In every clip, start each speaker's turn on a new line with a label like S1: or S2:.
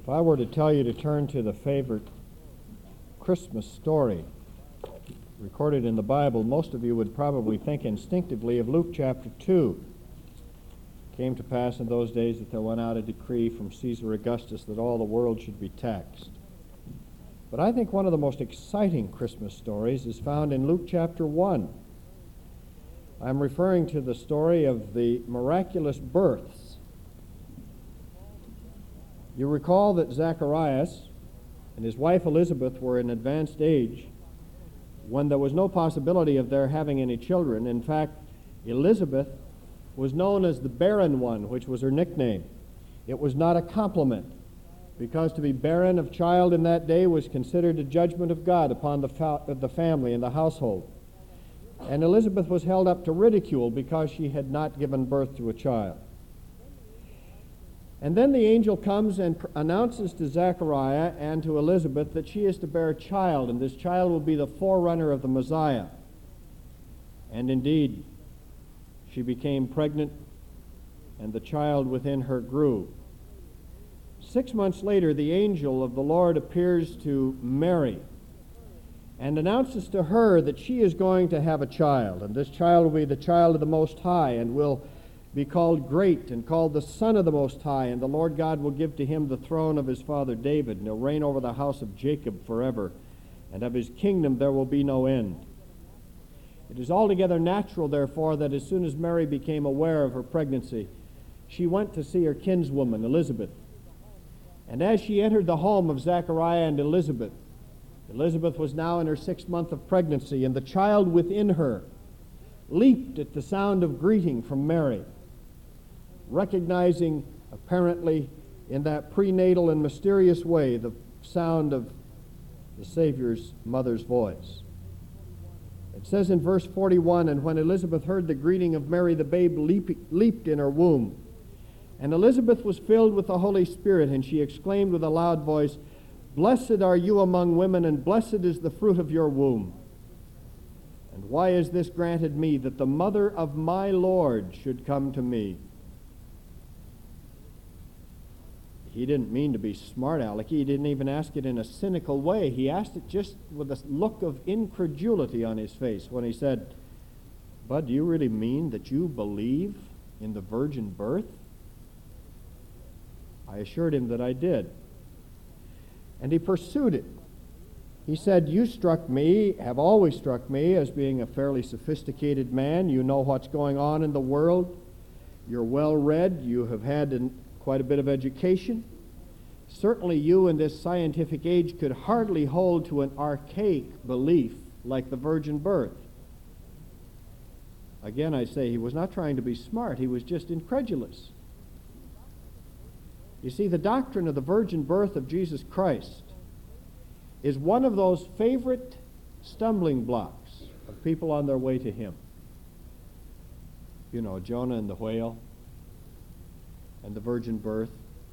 S1: If I were to tell you to turn to the favorite Christmas story recorded in the Bible, most of you would probably think instinctively of Luke chapter 2. It came to pass in those days that there went out a decree from Caesar Augustus that all the world should be taxed. But I think one of the most exciting Christmas stories is found in Luke chapter 1. I'm referring to the story of the miraculous births. You recall that Zacharias and his wife Elizabeth were in advanced age when there was no possibility of their having any children. In fact, Elizabeth was known as the barren one, which was her nickname. It was not a compliment, because to be barren of child in that day was considered a judgment of God upon the family and the household. And Elizabeth was held up to ridicule because she had not given birth to a child. And then the angel comes and announces to Zechariah and to Elizabeth that she is to bear a child, and this child will be the forerunner of the Messiah. And indeed, she became pregnant, and the child within her grew. 6 months later, the angel of the Lord appears to Mary and announces to her that she is going to have a child, and this child will be the child of the Most High, and will be called Great and called the Son of the Most High, and the Lord God will give to him the throne of his father David, and he'll reign over the house of Jacob forever, and of his kingdom there will be no end. It is altogether natural, therefore, that as soon as Mary became aware of her pregnancy, she went to see her kinswoman, Elizabeth. And as she entered the home of Zechariah and Elizabeth, Elizabeth was now in her 6th month of pregnancy, and the child within her leaped at the sound of greeting from Mary, recognizing apparently in that prenatal and mysterious way the sound of the Savior's mother's voice. It says in verse 41, "And when Elizabeth heard the greeting of Mary, the babe leaped in her womb. And Elizabeth was filled with the Holy Spirit, and she exclaimed with a loud voice, 'Blessed are you among women, and blessed is the fruit of your womb. And why is this granted me, that the mother of my Lord should come to me?'" He didn't mean to be smart alecky. He didn't even ask it in a cynical way. He asked it just with a look of incredulity on his face when he said, "Bud, do you really mean that you believe in the virgin birth?" I assured him that I did. And he pursued it. He said, "You have always struck me as being a fairly sophisticated man. You know what's going on in the world. You're well-read. You have had quite a bit of education. Certainly you in this scientific age could hardly hold to an archaic belief like the virgin birth." Again, I say, he was not trying to be smart. He was just incredulous. You see, the doctrine of the virgin birth of Jesus Christ is one of those favorite stumbling blocks of people on their way to him. You know, Jonah and the whale and the virgin birth.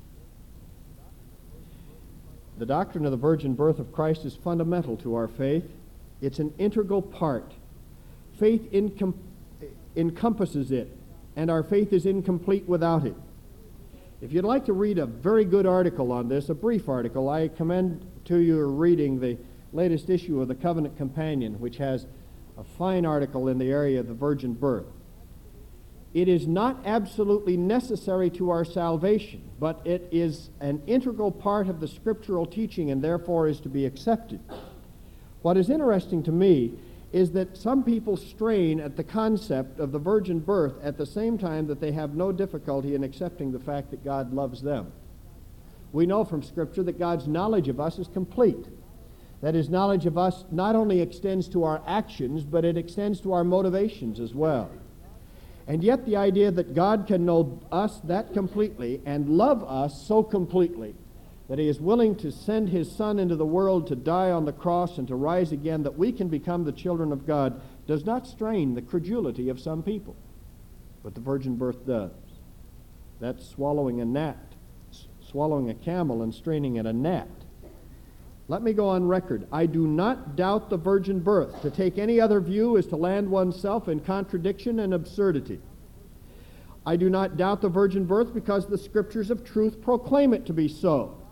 S1: The doctrine of the virgin birth of Christ is fundamental to our faith. It's an integral part. Faith encompasses it, and our faith is incomplete without it. If you'd like to read a very good article on this, a brief article, I commend to you reading the latest issue of the Covenant Companion, which has a fine article in the area of the virgin birth. It is not absolutely necessary to our salvation, but it is an integral part of the scriptural teaching and therefore is to be accepted. What is interesting to me is that some people strain at the concept of the virgin birth at the same time that they have no difficulty in accepting the fact that God loves them. We know from Scripture that God's knowledge of us is complete. That His knowledge of us not only extends to our actions, but it extends to our motivations as well. And yet the idea that God can know us that completely and love us so completely that He is willing to send His Son into the world to die on the cross and to rise again, that we can become the children of God, does not strain the credulity of some people. But the virgin birth does. That's swallowing a camel and straining at a gnat. Let me go on record. I do not doubt the virgin birth. To take any other view is to land oneself in contradiction and absurdity. I do not doubt the virgin birth because the Scriptures of truth proclaim it to be so.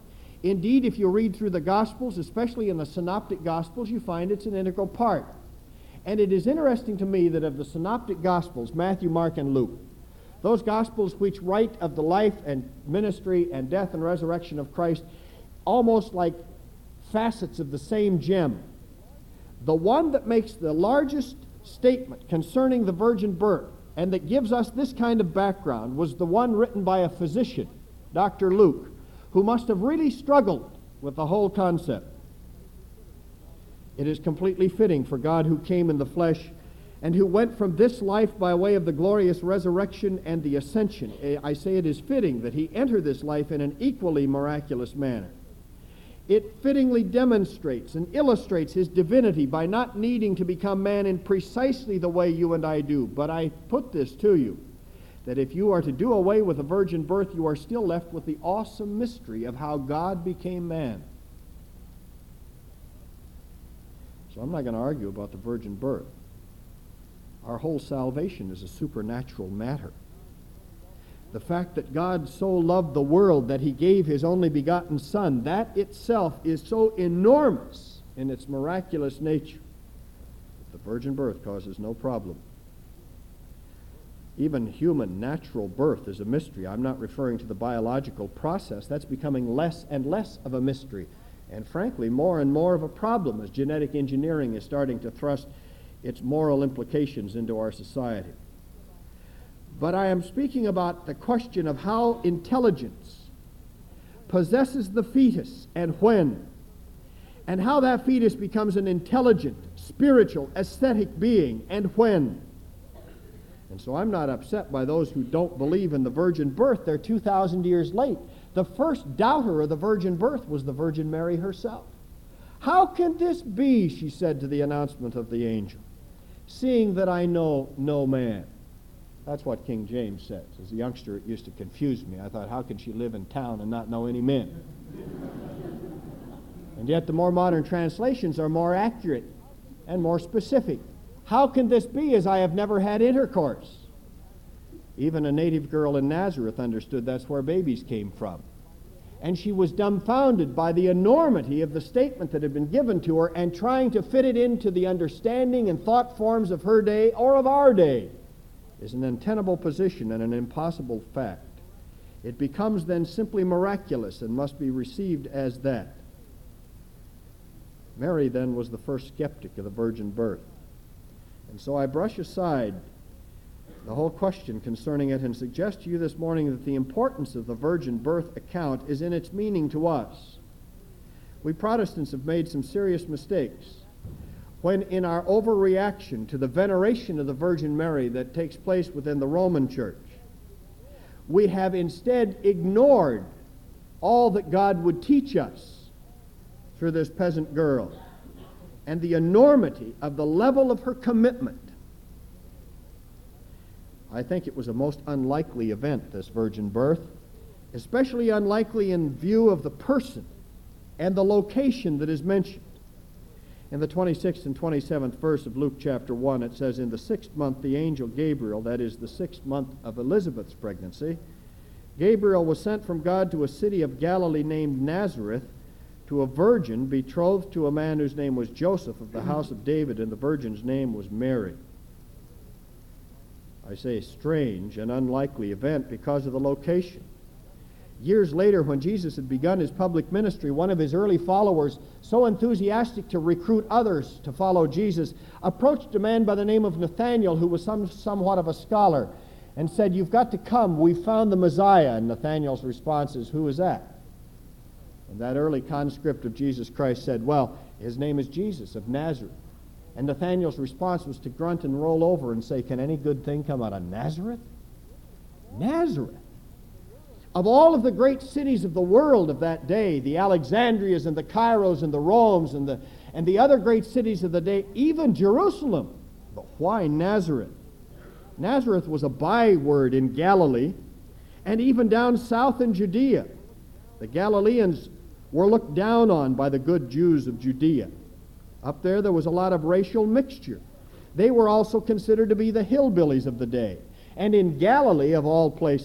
S1: Indeed, if you read through the Gospels, especially in the Synoptic Gospels, you find it's an integral part. And it is interesting to me that of the Synoptic Gospels, Matthew, Mark, and Luke, those Gospels which write of the life and ministry and death and resurrection of Christ, almost like facets of the same gem, the one that makes the largest statement concerning the virgin birth and that gives us this kind of background was the one written by a physician, Dr. Luke, who must have really struggled with the whole concept. It is completely fitting for God, who came in the flesh and who went from this life by way of the glorious resurrection and the ascension. I say it is fitting that he enter this life in an equally miraculous manner. It fittingly demonstrates and illustrates his divinity by not needing to become man in precisely the way you and I do. But I put this to you, that if you are to do away with the virgin birth, you are still left with the awesome mystery of how God became man. So I'm not going to argue about the virgin birth. Our whole salvation is a supernatural matter. The fact that God so loved the world that he gave his only begotten Son, that itself is so enormous in its miraculous nature. The virgin birth causes no problem. Even human natural birth is a mystery. I'm not referring to the biological process. That's becoming less and less of a mystery, and frankly, more and more of a problem as genetic engineering is starting to thrust its moral implications into our society. But I am speaking about the question of how intelligence possesses the fetus and when, and how that fetus becomes an intelligent, spiritual, aesthetic being and when. And so I'm not upset by those who don't believe in the virgin birth. They're 2,000 years late. The first doubter of the virgin birth was the Virgin Mary herself. How can this be, she said to the announcement of the angel, seeing that I know no man? That's what King James says. As a youngster, it used to confuse me. I thought, how can she live in town and not know any men? And yet the more modern translations are more accurate and more specific. How can this be, as I have never had intercourse? Even a native girl in Nazareth understood that's where babies came from. And she was dumbfounded by the enormity of the statement that had been given to her and trying to fit it into the understanding and thought forms of her day or of our day is an untenable position and an impossible fact. It becomes then simply miraculous and must be received as that. Mary then was the first skeptic of the virgin birth. And so I brush aside the whole question concerning it and suggest to you this morning that the importance of the virgin birth account is in its meaning to us. We Protestants have made some serious mistakes when, in our overreaction to the veneration of the Virgin Mary that takes place within the Roman Church, we have instead ignored all that God would teach us through this peasant girl and the enormity of the level of her commitment. I think it was a most unlikely event, this virgin birth, especially unlikely in view of the person and the location that is mentioned. In the 26th and 27th verse of Luke chapter 1, it says, in the 6th month the angel Gabriel, that is the 6th month of Elizabeth's pregnancy, Gabriel was sent from God to a city of Galilee named Nazareth, to a virgin betrothed to a man whose name was Joseph of the house of David, and the virgin's name was Mary. I say strange and unlikely event because of the location. Years later, when Jesus had begun his public ministry, one of his early followers, so enthusiastic to recruit others to follow Jesus, approached a man by the name of Nathanael, who was somewhat of a scholar, and said, "You've got to come. We've found the Messiah." And Nathanael's response is, "Who is that?" And that early conscript of Jesus Christ said, "Well, his name is Jesus of Nazareth." And Nathanael's response was to grunt and roll over and say, "Can any good thing come out of Nazareth?" Nazareth! Of all of the great cities of the world of that day, the Alexandrias and the Cairos and the Romes and the other great cities of the day, even Jerusalem. But why Nazareth? Nazareth was a byword in Galilee and even down south in Judea. The Galileans were looked down on by the good Jews of Judea. Up there was a lot of racial mixture. They were also considered to be the hillbillies of the day. And in Galilee, of all places,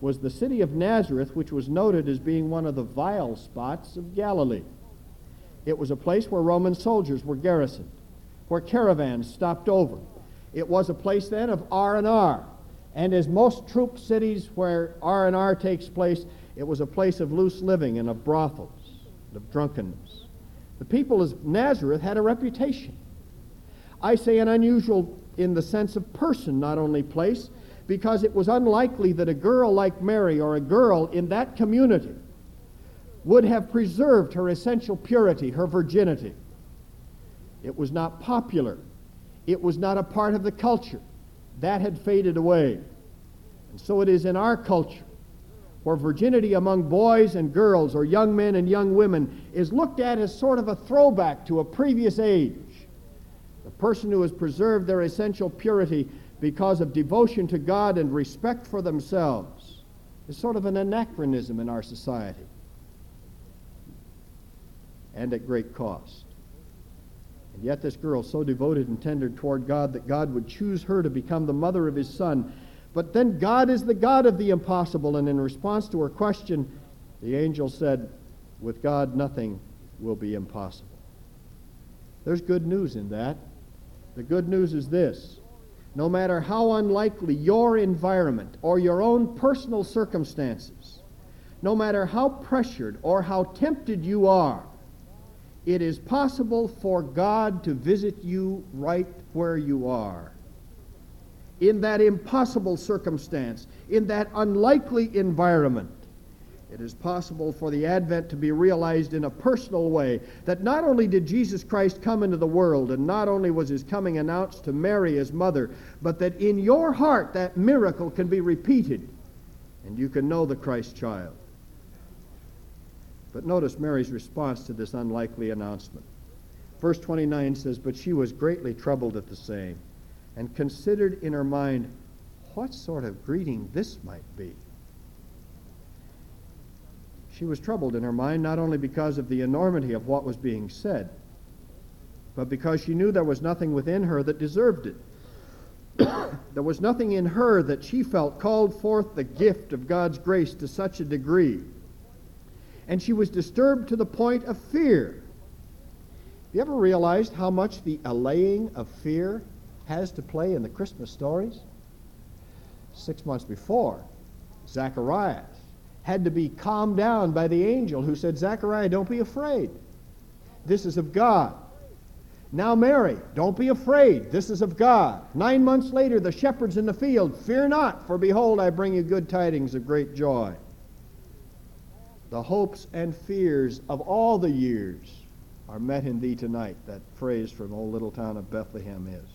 S1: was the city of Nazareth, which was noted as being one of the vile spots of Galilee. It was a place where Roman soldiers were garrisoned, where caravans stopped over. It was a place then of R&R. And as most troop cities where R&R takes place, it was a place of loose living and of brothels and of drunkenness. The people of Nazareth had a reputation. I say an unusual in the sense of person, not only place, because it was unlikely that a girl like Mary or a girl in that community would have preserved her essential purity, her virginity. It was not popular. It was not a part of the culture. That had faded away. And so it is in our culture, where virginity among boys and girls or young men and young women is looked at as sort of a throwback to a previous age. The person who has preserved their essential purity because of devotion to God and respect for themselves is sort of an anachronism in our society, and at great cost. And yet this girl, so devoted and tender toward God that God would choose her to become the mother of his Son. But then God is the God of the impossible, and in response to her question, the angel said, with God nothing will be impossible. There's good news in that. The good news is this: no matter how unlikely your environment or your own personal circumstances, no matter how pressured or how tempted you are, it is possible for God to visit you right where you are. In that impossible circumstance, in that unlikely environment, it is possible for the Advent to be realized in a personal way, that not only did Jesus Christ come into the world, and not only was his coming announced to Mary, his mother, but that in your heart that miracle can be repeated, and you can know the Christ child. But notice Mary's response to this unlikely announcement. Verse 29 says, "But she was greatly troubled at the saying, and considered in her mind what sort of greeting this might be." She was troubled in her mind not only because of the enormity of what was being said, but because she knew there was nothing within her that deserved it. There was nothing in her that she felt called forth the gift of God's grace to such a degree. And she was disturbed to the point of fear. Have you ever realized how much the allaying of fear has to play in the Christmas stories? 6 months before, Zacharias had to be calmed down by the angel who said, "Zechariah, don't be afraid. This is of God." Now Mary, "Don't be afraid. This is of God." 9 months later, the shepherds in the field, "Fear not, for behold, I bring you good tidings of great joy." The hopes and fears of all the years are met in thee tonight, that phrase from old little town of Bethlehem is.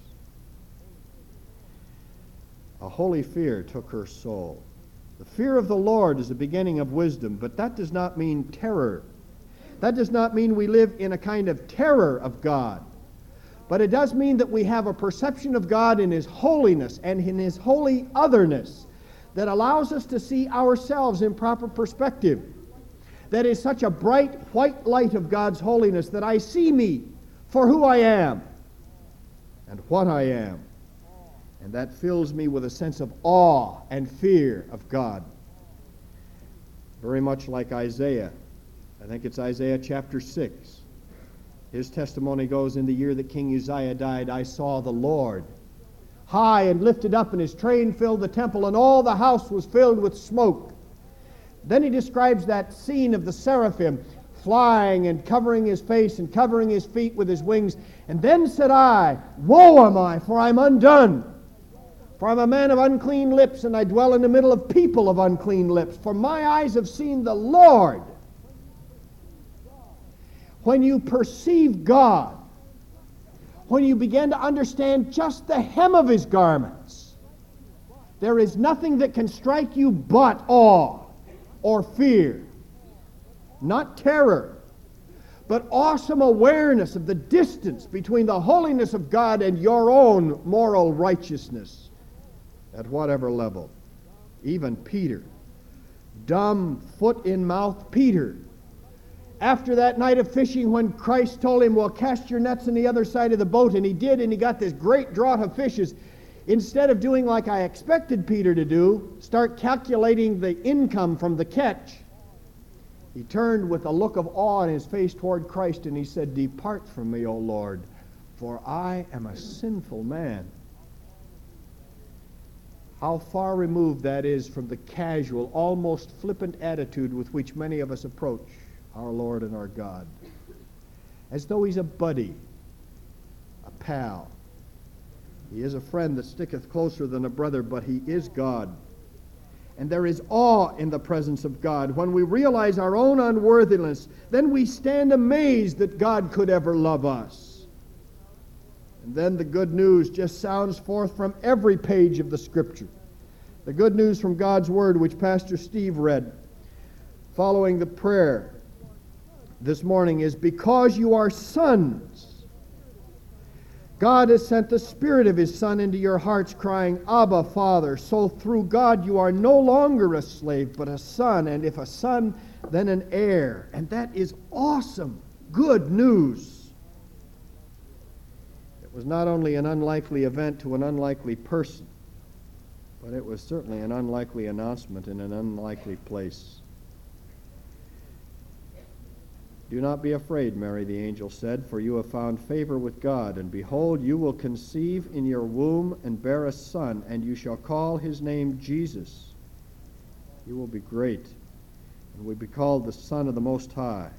S1: A holy fear took her soul. The fear of the Lord is the beginning of wisdom, but that does not mean terror. That does not mean we live in a kind of terror of God. But it does mean that we have a perception of God in his holiness and in his holy otherness that allows us to see ourselves in proper perspective. That is such a bright white light of God's holiness that I see me for who I am and what I am. And that fills me with a sense of awe and fear of God. Very much like Isaiah. I think it's Isaiah chapter 6. His testimony goes, "In the year that King Uzziah died, I saw the Lord high and lifted up, and his train filled the temple, and all the house was filled with smoke." Then he describes that scene of the seraphim flying and covering his face and covering his feet with his wings. "And then said I, Woe am I, for I'm undone. For I'm a man of unclean lips, and I dwell in the middle of people of unclean lips. For my eyes have seen the Lord." When you perceive God, when you begin to understand just the hem of his garments, there is nothing that can strike you but awe or fear. Not terror, but awesome awareness of the distance between the holiness of God and your own moral righteousness. At whatever level. Even Peter, dumb, foot-in-mouth Peter, after that night of fishing when Christ told him, "Well, cast your nets on the other side of the boat," and he did, and he got this great draught of fishes, Instead of doing like I expected Peter to do, start calculating the income from the catch, he turned with a look of awe in his face toward Christ, and he said, "Depart from me, O Lord, for I am a sinful man." How far removed that is from the casual, almost flippant attitude with which many of us approach our Lord and our God. As though he's a buddy, a pal. He is a friend that sticketh closer than a brother, but he is God. And there is awe in the presence of God. When we realize our own unworthiness, then we stand amazed that God could ever love us. And then the good news just sounds forth from every page of the Scripture. The good news from God's Word, which Pastor Steve read following the prayer this morning, is because you are sons, God has sent the Spirit of His Son into your hearts, crying, "Abba, Father." So through God you are no longer a slave, but a son, and if a son, then an heir. And that is awesome, good news. It was not only an unlikely event to an unlikely person, but it was certainly an unlikely announcement in an unlikely place. "Do not be afraid, Mary," the angel said, "for you have found favor with God. And behold, you will conceive in your womb and bear a son, and you shall call his name Jesus. He will be great, and will be called the Son of the Most High."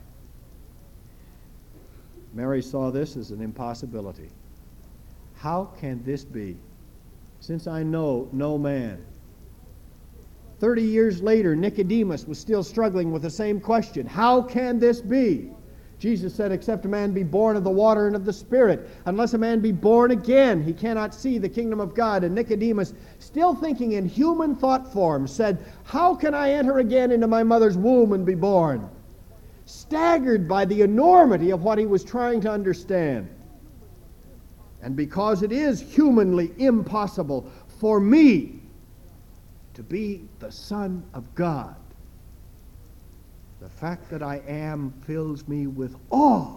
S1: Mary saw this as an impossibility. How can this be, since I know no man? 30 years later, Nicodemus was still struggling with the same question. How can this be? Jesus said, "Except a man be born of the water and of the Spirit. Unless a man be born again, he cannot see the kingdom of God." And Nicodemus, still thinking in human thought form, said, "How can I enter again into my mother's womb and be born?" Staggered by the enormity of what he was trying to understand. And because it is humanly impossible for me to be the Son of God, the fact that I am fills me with awe.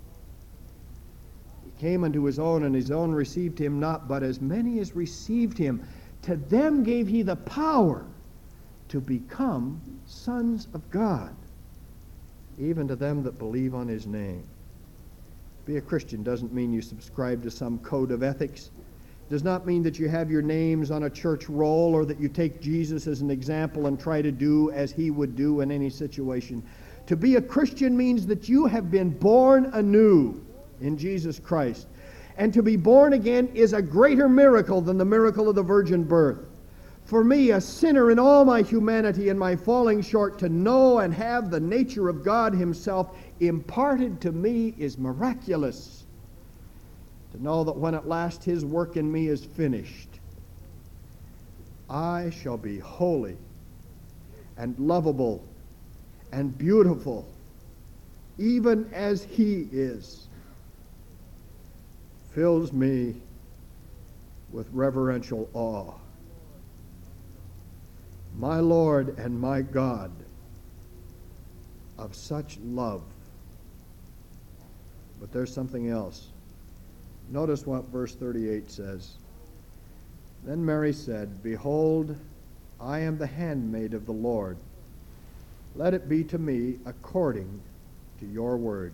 S1: He came unto his own, and his own received him not, but as many as received him, to them gave he the power to become sons of God, even to them that believe on his name. Be a Christian doesn't mean you subscribe to some code of ethics. Does not mean that you have your names on a church roll, or that you take Jesus as an example and try to do as he would do in any situation. To be a Christian means that you have been born anew in Jesus Christ. And to be born again is a greater miracle than the miracle of the virgin birth. For me, a sinner in all my humanity and my falling short, to know and have the nature of God himself imparted to me is miraculous. To know that when at last his work in me is finished, I shall be holy and lovable and beautiful, even as he is, fills me with reverential awe. My Lord and my God, of such love. But there's something else. Notice what verse 38 says. Then Mary said, "Behold, I am the handmaid of the Lord. Let it be to me according to your word."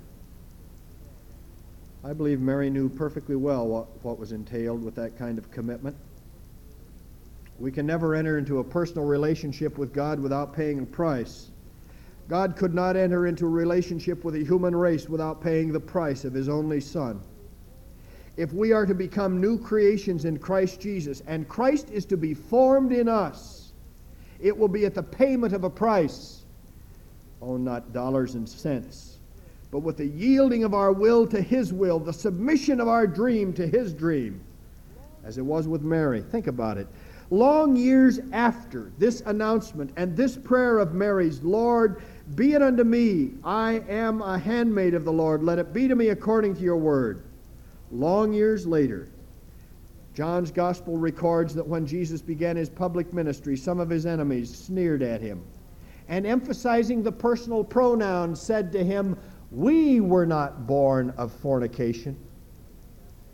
S1: I believe Mary knew perfectly well what was entailed with that kind of commitment. We can never enter into a personal relationship with God without paying a price. God could not enter into a relationship with a human race without paying the price of his only Son. If we are to become new creations in Christ Jesus, and Christ is to be formed in us, it will be at the payment of a price. Oh, not dollars and cents, but with the yielding of our will to his will, the submission of our dream to his dream, as it was with Mary. Think about it. Long years after this announcement and this prayer of Mary's, "Lord, be it unto me, I am a handmaid of the Lord, let it be to me according to your word." Long years later, John's gospel records that when Jesus began his public ministry, some of his enemies sneered at him, and emphasizing the personal pronoun, said to him, "We were not born of fornication."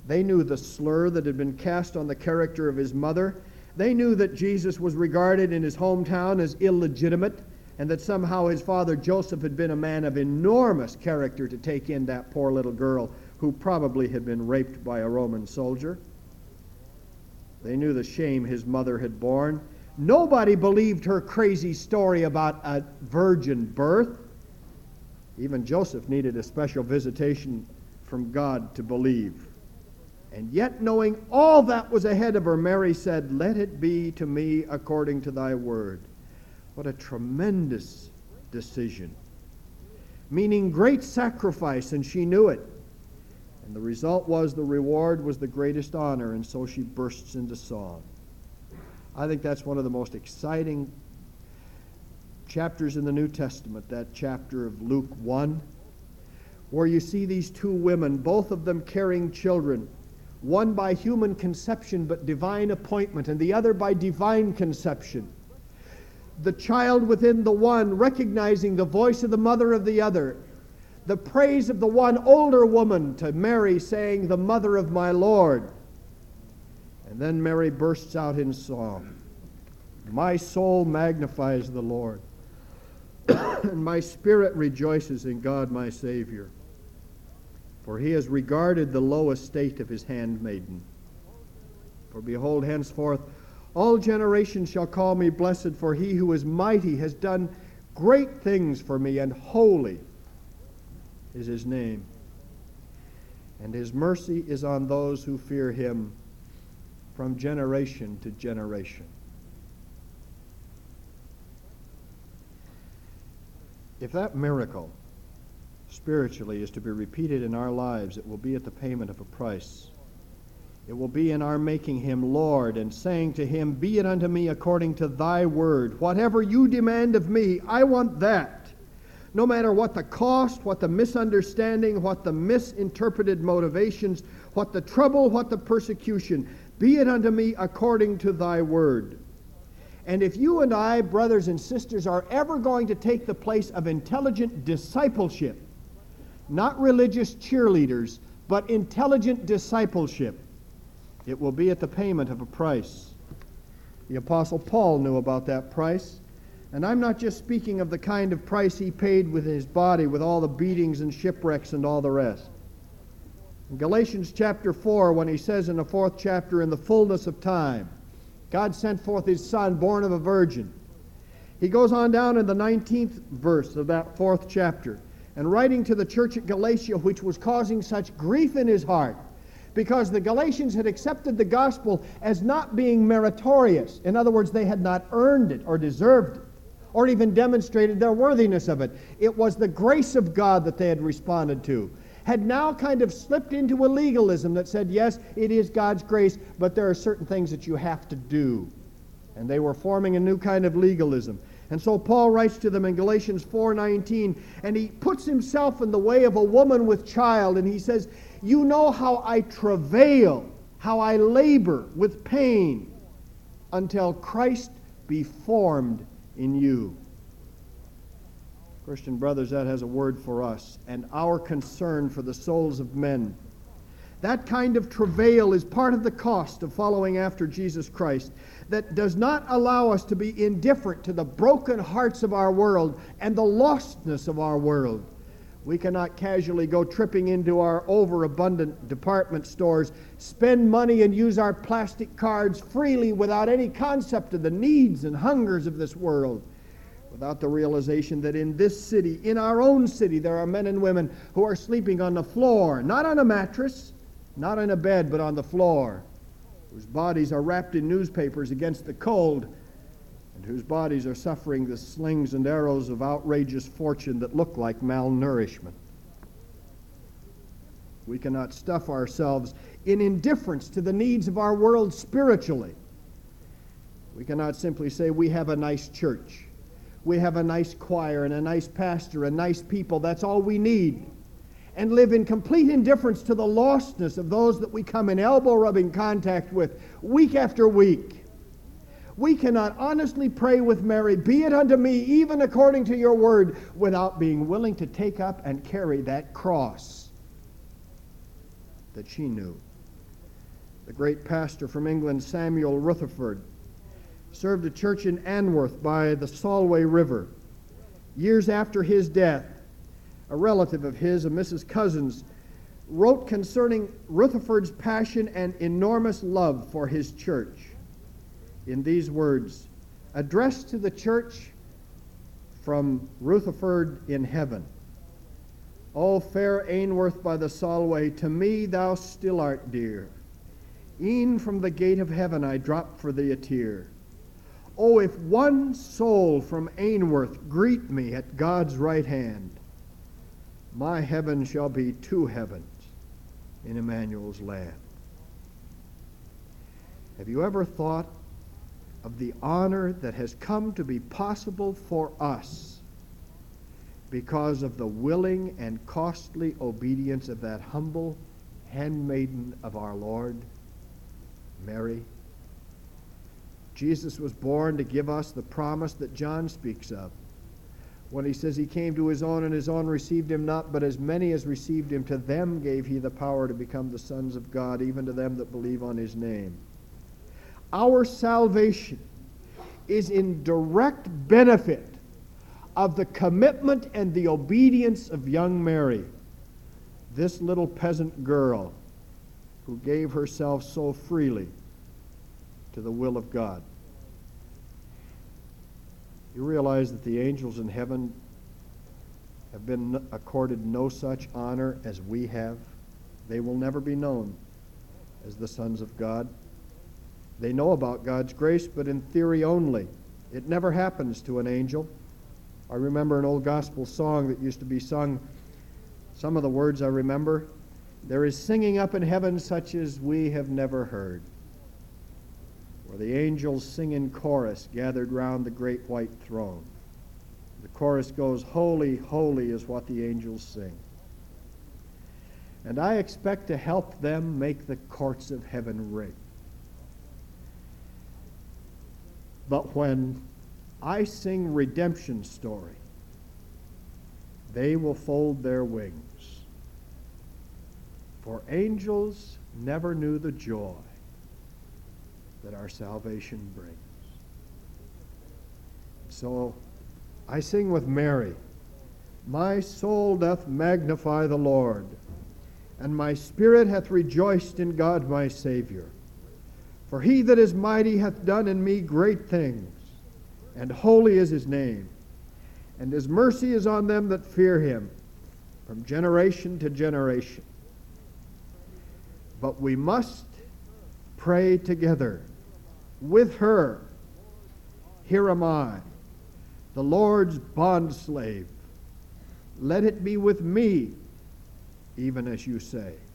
S1: They knew the slur that had been cast on the character of his mother. They knew that Jesus was regarded in his hometown as illegitimate, and that somehow his father Joseph had been a man of enormous character to take in that poor little girl who probably had been raped by a Roman soldier. They knew the shame his mother had borne. Nobody believed her crazy story about a virgin birth. Even Joseph needed a special visitation from God to believe. And yet, knowing all that was ahead of her, Mary said, "Let it be to me according to thy word." What a tremendous decision. Meaning great sacrifice, and she knew it. And the result was the reward was the greatest honor, and so she bursts into song. I think that's one of the most exciting chapters in the New Testament, that chapter of Luke 1, where you see these two women, both of them carrying children, one by human conception but divine appointment, and the other by divine conception. The child within the one recognizing the voice of the mother of the other. The praise of the one older woman to Mary saying, "The mother of my Lord." And then Mary bursts out in song. "My soul magnifies the Lord, and my spirit rejoices in God my Savior. For he has regarded the low estate of his handmaiden. For behold, henceforth all generations shall call me blessed, for he who is mighty has done great things for me, and holy is his name. And his mercy is on those who fear him from generation to generation." If that miracle spiritually is to be repeated in our lives, it will be at the payment of a price. It will be in our making him Lord and saying to him, "Be it unto me according to thy word. Whatever you demand of me, I want that." No matter what the cost, what the misunderstanding, what the misinterpreted motivations, what the trouble, what the persecution, be it unto me according to thy word. And if you and I, brothers and sisters, are ever going to take the place of intelligent discipleship, not religious cheerleaders, but intelligent discipleship, it will be at the payment of a price. The Apostle Paul knew about that price. And I'm not just speaking of the kind of price he paid with his body, with all the beatings and shipwrecks and all the rest. In Galatians chapter 4, when he says in the 4th chapter, "In the fullness of time, God sent forth his Son, born of a virgin." He goes on down in the 19th verse of that 4th chapter, and writing to the church at Galatia, which was causing such grief in his heart, because the Galatians had accepted the gospel as not being meritorious. In other words, they had not earned it or deserved it, or even demonstrated their worthiness of it. It was the grace of God that they had responded to. Had now kind of slipped into a legalism that said, yes, it is God's grace, but there are certain things that you have to do. And they were forming a new kind of legalism. And so Paul writes to them in Galatians 4:19, and he puts himself in the way of a woman with child, and he says, "You know how I travail, how I labor with pain, until Christ be formed in you." Christian brothers, that has a word for us and our concern for the souls of men. That kind of travail is part of the cost of following after Jesus Christ, that does not allow us to be indifferent to the broken hearts of our world and the lostness of our world. We cannot casually go tripping into our overabundant department stores, spend money and use our plastic cards freely without any concept of the needs and hungers of this world, without the realization that in this city, in our own city, there are men and women who are sleeping on the floor, not on a mattress, not in a bed, but on the floor, whose bodies are wrapped in newspapers against the cold, and whose bodies are suffering the slings and arrows of outrageous fortune that look like malnourishment. We cannot stuff ourselves in indifference to the needs of our world spiritually. We cannot simply say we have a nice church, we have a nice choir and a nice pastor and nice people, that's all we need, and live in complete indifference to the lostness of those that we come in elbow-rubbing contact with week after week. We cannot honestly pray with Mary, "Be it unto me even according to your word," without being willing to take up and carry that cross that she knew. The great pastor from England, Samuel Rutherford, served a church in Anworth by the Solway River. Years after his death, a relative of his, a Mrs. Cousins, wrote concerning Rutherford's passion and enormous love for his church in these words, addressed to the church from Rutherford in heaven. O fair Anworth by the Solway, to me thou still art dear. E'en from the gate of heaven I drop for thee a tear. Oh, if one soul from Anworth greet me at God's right hand, my heaven shall be two heavens in Emmanuel's land. Have you ever thought of the honor that has come to be possible for us because of the willing and costly obedience of that humble handmaiden of our Lord, Mary? Jesus was born to give us the promise that John speaks of when he says he came to his own and his own received him not, but as many as received him, to them gave he the power to become the sons of God, even to them that believe on his name. Our salvation is in direct benefit of the commitment and the obedience of young Mary, this little peasant girl who gave herself so freely to the will of God. You realize that the angels in heaven have been accorded no such honor as we have. They will never be known as the sons of God. They know about God's grace, but in theory only. It never happens to an angel. I remember an old gospel song that used to be sung. Some of the words I remember. There is singing up in heaven such as we have never heard, where the angels sing in chorus gathered round the great white throne. The chorus goes, holy, holy is what the angels sing. And I expect to help them make the courts of heaven ring. But when I sing redemption story, they will fold their wings. For angels never knew the joy that our salvation brings. So I sing with Mary, my soul doth magnify the Lord, and my spirit hath rejoiced in God my Savior. For he that is mighty hath done in me great things, and holy is his name. And his mercy is on them that fear him, from generation to generation. But we must pray together with her. Here am I, the Lord's bondslave. Let it be with me, even as you say.